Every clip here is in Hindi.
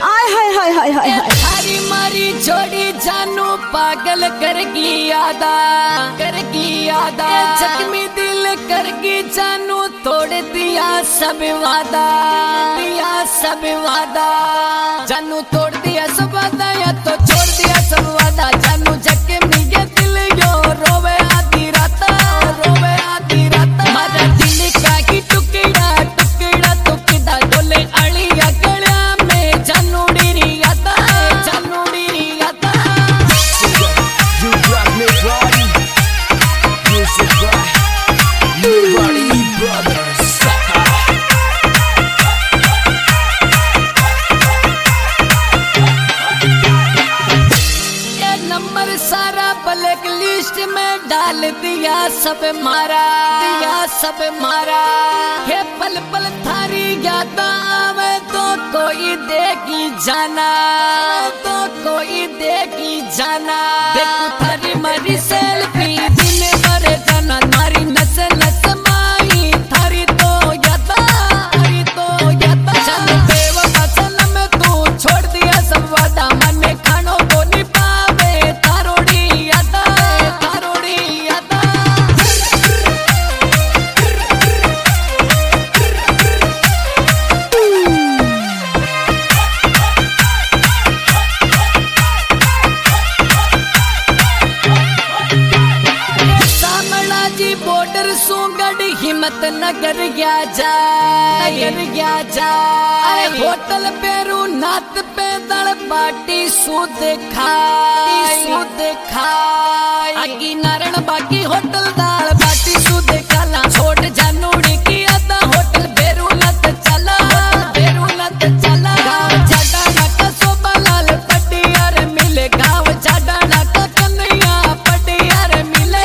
आय हाय हाय हाय हाय हाय। थारी मारी जोड़ी जानू पागल करगी यादा जख्मी दिल करगी जानू तोड़ दिया सब वादा जानू तोड़ दिया सब वादा या तो छोड़ दिया सब वादा जानू जख्मी ये दिल यो रोवे आधी रात मारा दिल का ही टुकड़ा तो किदा डोले अड़िया गला में जानू डीरी आता You rock me body, music rock, you body brothers. ये नंबर सारा ब्लैक लिस्ट में डाल दिया सब मारा हे पल पल थारी याद आवे तो कोई देगी जाना देखो थारी मरी सेल्फी दिन भर जाना मारी नस माई थारी तो याद चल बेवफा सनम तू छोड़ दिया सब वादा मन खानो को नहीं पावे तारोड़ी याद सामलाजी बॉर्डर सुगढ़ हिम्मत नगर गया जा अरे होटल पेरू नात पे दल बाटी सूद खाई आगी नारायण बाकी होटल दाल बाटी सूद खाला छोड़ जानूड़ी की आदा होटल बेरू नत चला गाँव जाडाना का सोबालाल पटियार मिले गाँव जाडाना का कन्हैया पटियार मिले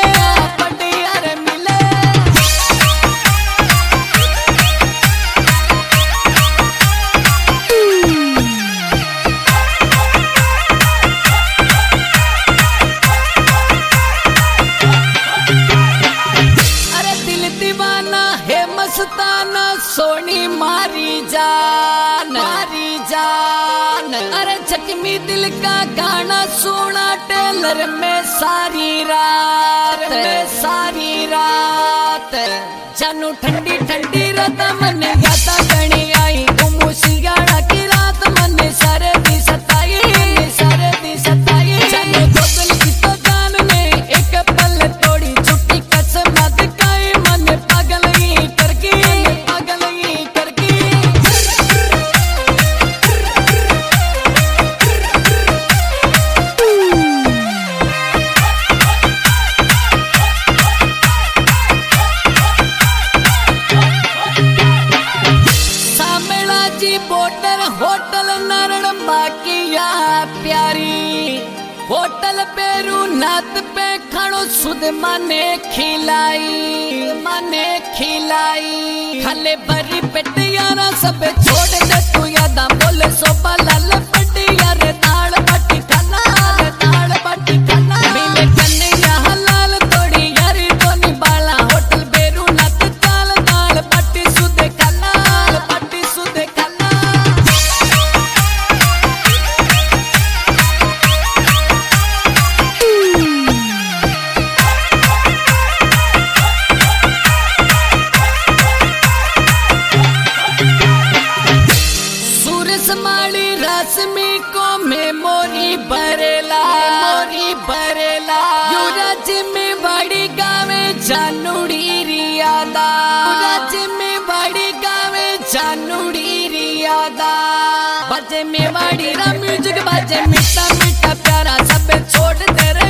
अरे दिल दीवाना है मस्ताना सोनी मारी जान अरे जख्मी दिल का गाना सुना टेलर में सारी रात जानू ठंडी रात मन यादा गणी आई घूमू सियाड़ा की रात मन सरदी सताई जानू दो दिल की तो जान ने एक पल तोड़ी छुट्टी कसम दिखाई मन पागल ही करगी सामेलाजी बॉर्डर होटल नारण बाकिया प्यारी होटल पेरू नात पे खड़ो सुध माने खिलाई खाले भरी पेट यारा सब छोड़ दे तू यादा बोले सोबा लाल पटिया रे दाल बाटी खाना मिले कन्हैया हलाल तोड़ी यारी दोनी बाला होटल पेरू नात दाल बाटी सुध खाना सूरज माली रश्मि को मेमोरी भरेला युवराज में बड़ी गावे जानूड़ी रियादा बजे में बड़ी रा म्यूजिक बजे मीठा प्यारा सब छोड़ दे रे